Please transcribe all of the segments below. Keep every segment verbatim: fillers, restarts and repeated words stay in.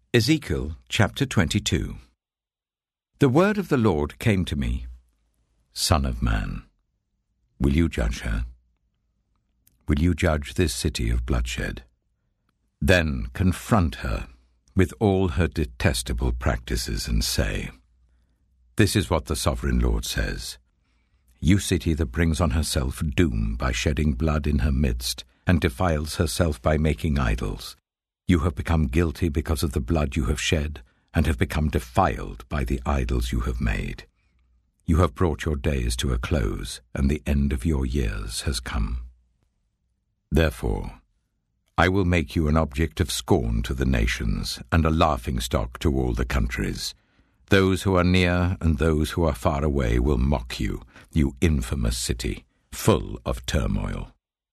Ezekiel chapter twenty-two. The word of the Lord came to me, Son of man, will you judge her? Will you judge this city of bloodshed? Then confront her with all her detestable practices and say, This is what the Sovereign Lord says. You city that brings on herself doom by shedding blood in her midst, and defiles herself by making idols. You have become guilty because of the blood you have shed, and have become defiled by the idols you have made. You have brought your days to a close, and the end of your years has come. Therefore, I will make you an object of scorn to the nations, and a laughingstock to all the countries. Those who are near and those who are far away will mock you, you infamous city, full of turmoil.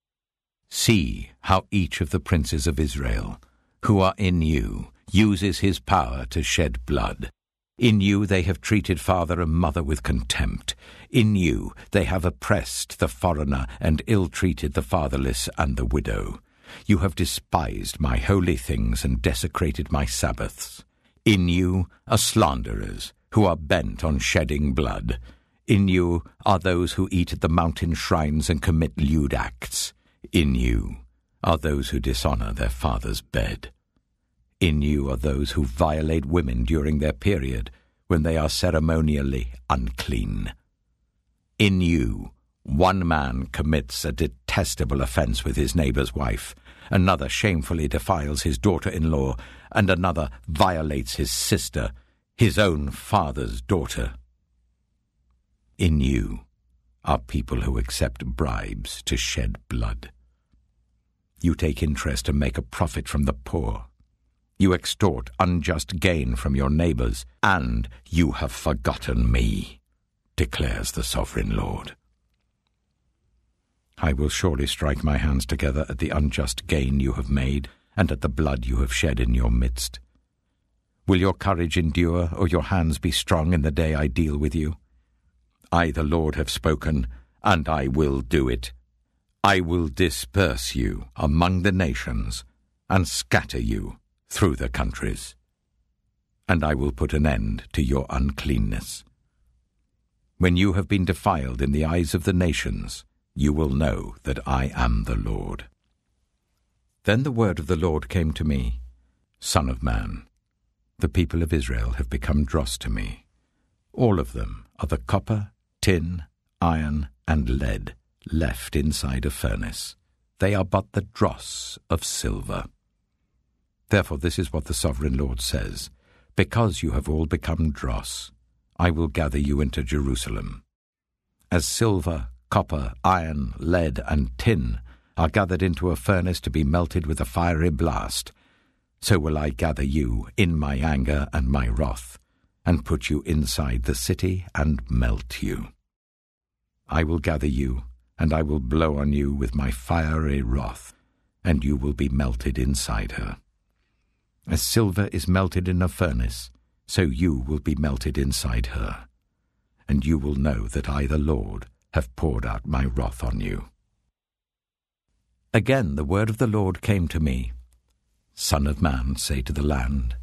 See how each of the princes of Israel, who are in you, uses his power to shed blood. In you they have treated father and mother with contempt. In you they have oppressed the foreigner and ill-treated the fatherless and the widow. You have despised my holy things and desecrated my Sabbaths. In you are slanderers, who are bent on shedding blood. In you are those who eat at the mountain shrines and commit lewd acts. In you are those who dishonor their father's bed. In you are those who violate women during their period, when they are ceremonially unclean. In you, one man commits a detestable offense with his neighbor's wife, another shamefully defiles his daughter-in-law, and another violates his sister, his own father's daughter. In you are people who accept bribes to shed blood. You take interest and make a profit from the poor. You extort unjust gain from your neighbors, and you have forgotten me, declares the Sovereign Lord. I will surely strike my hands together at the unjust gain you have made, and at the blood you have shed in your midst. Will your courage endure, or your hands be strong in the day I deal with you? I, the Lord, have spoken, and I will do it. I will disperse you among the nations, and scatter you through the countries, and I will put an end to your uncleanness. When you have been defiled in the eyes of the nations, you will know that I am the Lord. Then the word of the Lord came to me, Son of man, the people of Israel have become dross to me. All of them are the copper, tin, iron, and lead left inside a furnace. They are but the dross of silver. Therefore this is what the Sovereign Lord says, Because you have all become dross, I will gather you into Jerusalem. As silver, copper, iron, lead, and tin are gathered into a furnace to be melted with a fiery blast, so will I gather you in my anger and my wrath, and put you inside the city and melt you. I will gather you, and I will blow on you with my fiery wrath, and you will be melted inside her. As silver is melted in a furnace, so you will be melted inside her, and you will know that I, the Lord, have poured out my wrath on you. Again the word of the Lord came to me, Son of man, say to the land,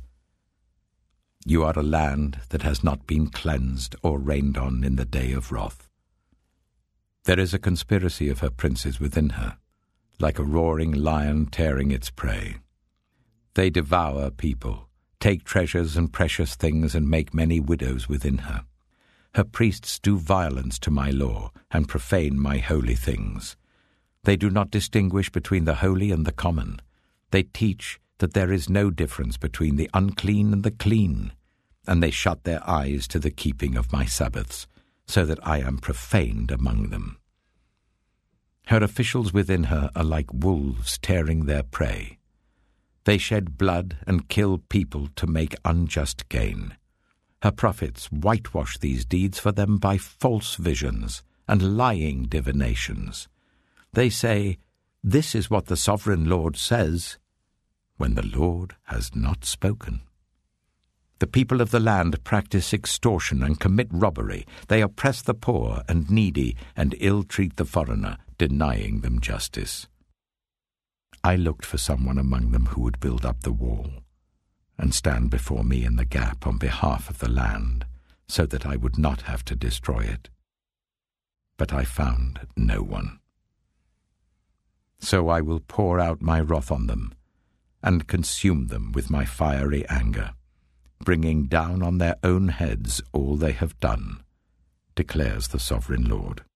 You are a land that has not been cleansed or rained on in the day of wrath. There is a conspiracy of her princes within her, like a roaring lion tearing its prey. They devour people, take treasures and precious things, and make many widows within her. Her priests do violence to my law, and profane my holy things. They do not distinguish between the holy and the common. They teach that there is no difference between the unclean and the clean, and they shut their eyes to the keeping of my Sabbaths, so that I am profaned among them. Her officials within her are like wolves tearing their prey. They shed blood and kill people to make unjust gain. Her prophets whitewash these deeds for them by false visions and lying divinations. They say, This is what the Sovereign Lord says, when the Lord has not spoken. The people of the land practice extortion and commit robbery. They oppress the poor and needy and ill-treat the foreigner, denying them justice. I looked for someone among them who would build up the wall, and stand before me in the gap on behalf of the land, so that I would not have to destroy it. But I found no one. So I will pour out my wrath on them, and consume them with my fiery anger, bringing down on their own heads all they have done, declares the Sovereign Lord.